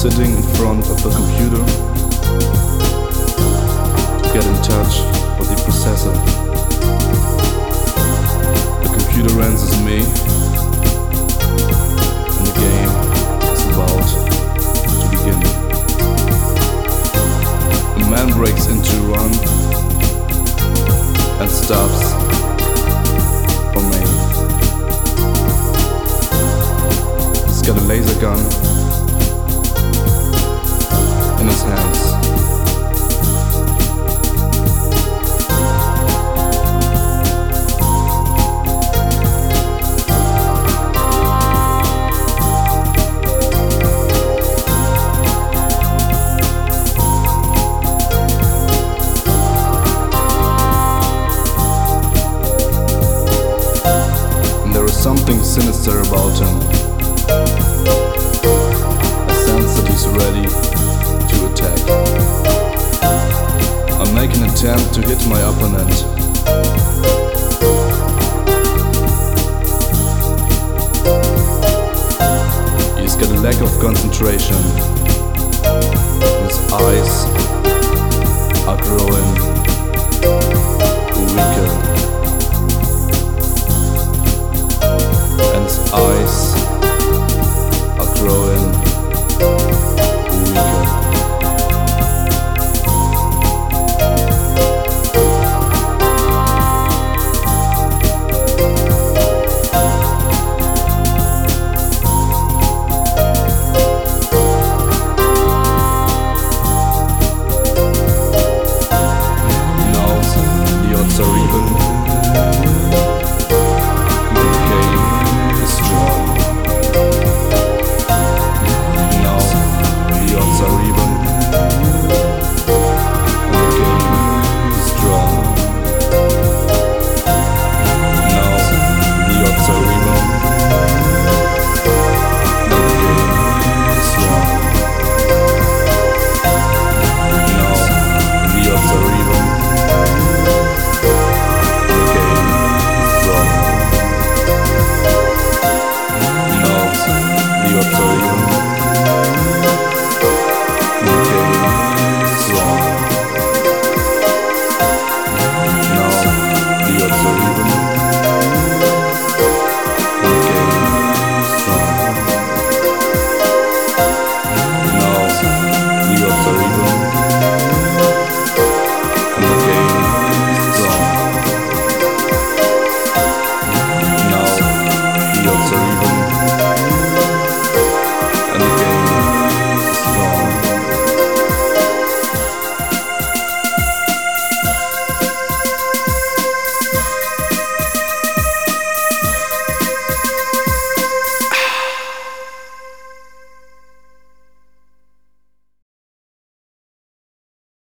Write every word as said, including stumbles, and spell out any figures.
sitting in front of the computer to get in touch with the processor. The computer answers me, and the game is about to begin. A man breaks into run and stops for me. He's got a laser gun in his hands. Something sinister about him. I sense that he's ready to attack. I make an attempt to hit my opponent. He's got a lack of concentration. His eyes are growing weaker. Eyes